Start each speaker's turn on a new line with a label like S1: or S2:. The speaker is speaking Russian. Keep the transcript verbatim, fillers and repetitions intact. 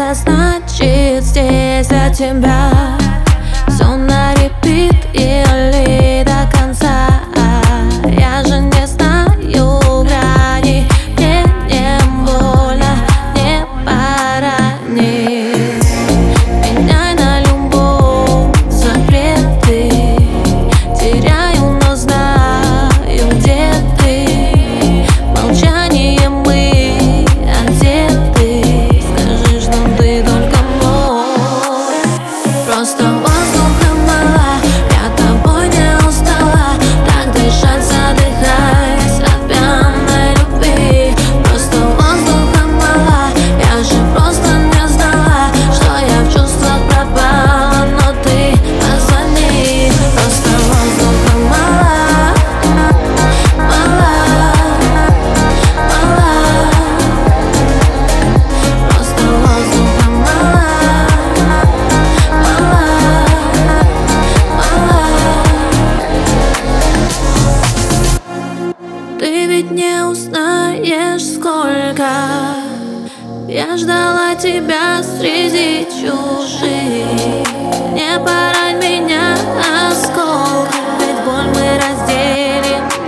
S1: Я, значит, здесь для тебя. Все на репит или до конца. Я же не знаю грани. Мне не больно, не поранит. Меняй на любовь запреты. Теряю, но знаю, где ты. Молчанием мы одеты. Скажи, что ты только мой. Просто воздуха мало, я тобой не устала. Так дышать, задыхаясь от пьяной любви. Просто воздуха мало, я же просто не знала, что я в чувствах пропала. Но ты позвони. Просто воздуха мало, мало, мало. Просто воздуха мало, мало, мало. Ты ведь не узнаешь, сколько я ждала тебя среди чужих. Не порань меня осколком, ведь боль мы разделим.